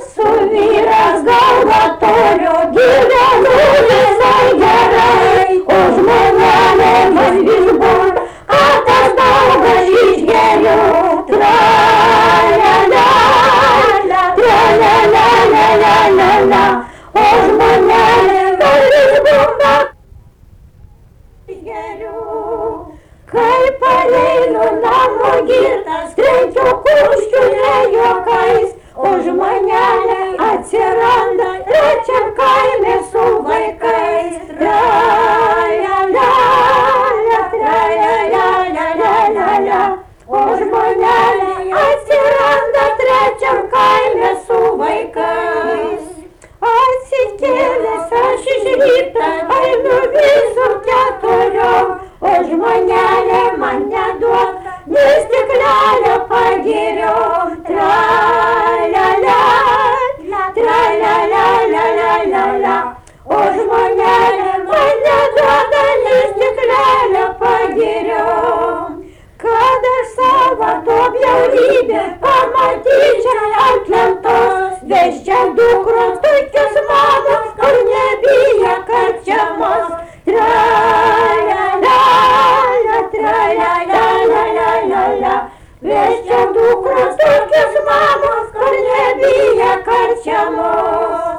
Mūsų vyras galva turiu, gyvenu visai gerai, o žmonelė man vis bur, kad aš daug aš išgeriu. Tra-la-la-la, tra-la-la-la-la-la, o žmonelė man vis bur, išgeriu. Kai pareinu namo girtas, trenkiu kumščiu ne juokais, o žmonelė atsiranda trečiam kaime su vaikais. Tra-la-la-la, tra-la-la-la-la-la, o žmonelė atsiranda trečiam kaime su vaikais. Atsikėlęs aš iš ryto, einu visur keturiom, o žmonelė man neduoda nė stiklelio pagiriom. Tra-la-la-la, tra-la-la-la-la-la, o žmonelė man neduoda nė stiklelio pagiriom. Kad aš savo to bjaurybę pamatyčiau ant lentos, vežčia dukros tokios mamos, kur nebijo karčiamos. Tra-la-la-la, tra-la-la-la-la-la, vežčia dukros tokios mamos, kur nebijo karčiamos.